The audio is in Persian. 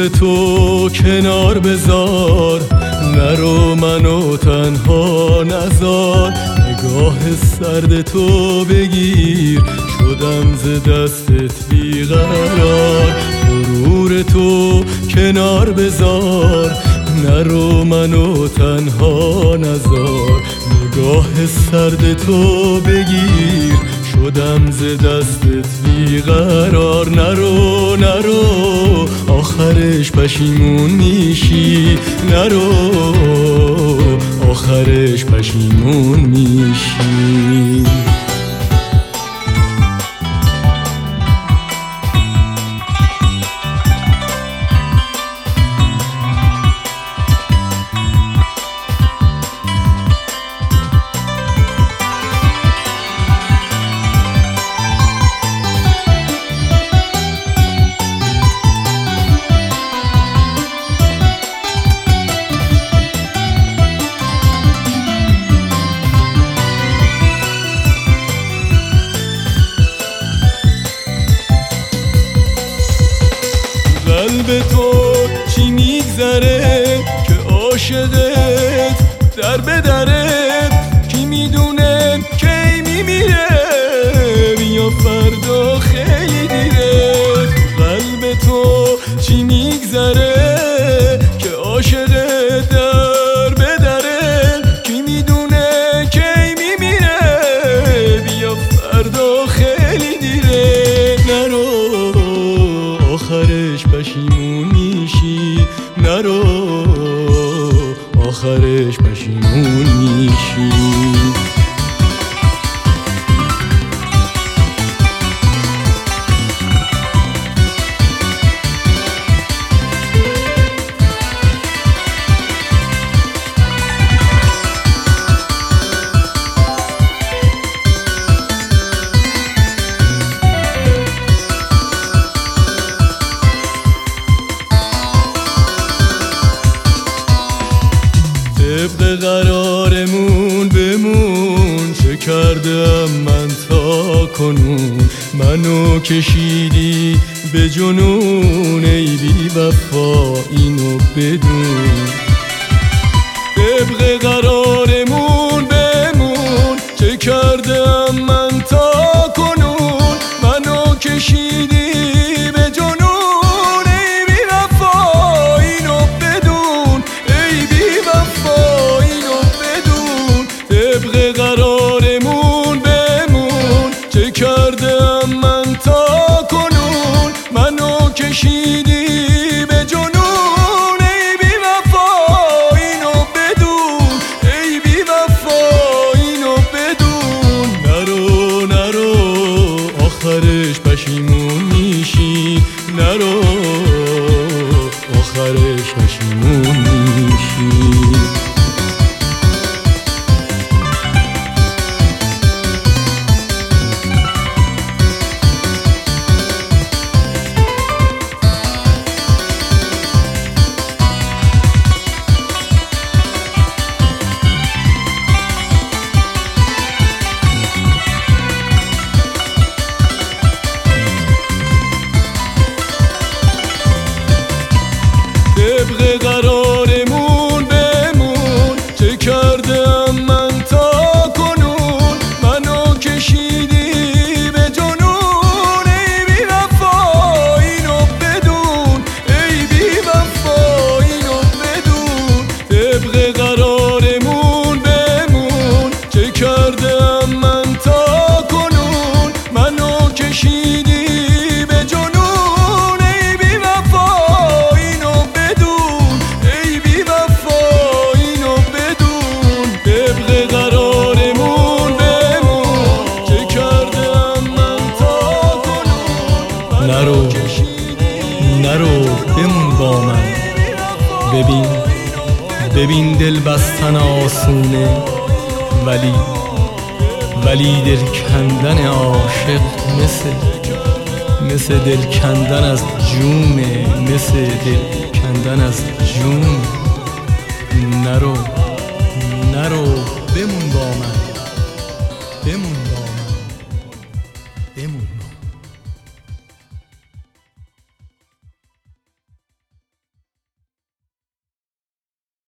تو کنار بذار، نرو منو تنها نذار. نگاه سرد تو بگیر، شدم ز دستت بیقرار. غرور تو کنار بذار، نرو منو تنها نذار. نگاه سرد تو بگیر، شدم ز دستت بیقرار. نرو نرو آخرش پشیمون میشی، نرو آخرش پشیمون میشی. قلب تو چی میگذره که عاشقت در به درت؟ کی میدونه کی میمیره، بیا فردا خیلی دیره. قلب تو چی میگذره که عاشقت در به درت؟ کی میدونه کی میمیره، بیا فردا خیلی دیره. نرو آخرش پشیمون میشی، نرو آخرش پشیمون میشی. طبق قرارمون بمون، چه کردم من تا کنون؟ منو کشیدی به جنون، ای بی وفا اینو بدون. طبق قرارمون بمون، چه کردم من تا کنون؟ منو کشیدی به جنون، ای بی وفا اینو بدون، ای بی وفا اینو بدون. طبق قرارمون بمون، چه کردم من تا کنون؟ منو کشیدی به جنون، ای بی وفا اینو بدون، ای بی وفا اینو بدون. نرو نرو آخرش پشیمون میشی، نرو آخرش پشیمون میشی. طبق قرارمون بمون، چه کردم من تا کنون؟ منو کشیدی به جنون، ای بی وفا اینو بدون، ای بی وفا اینو بدون. طبق قرارمون بمون، چه کردم من تا کنون؟ منو کشیدی به جنون، ای بی وفا اینو بدون، ای بی وفا اینو بدون. طبق قرارمون بمون، چه کردم من تا کنون؟ نرو نرو بمون با من. ببین دل بستن آسونه، ولی دل کندن عاشق مثل دل کندن از جونه، مثل دل کندن از جون. نرو بمون با من.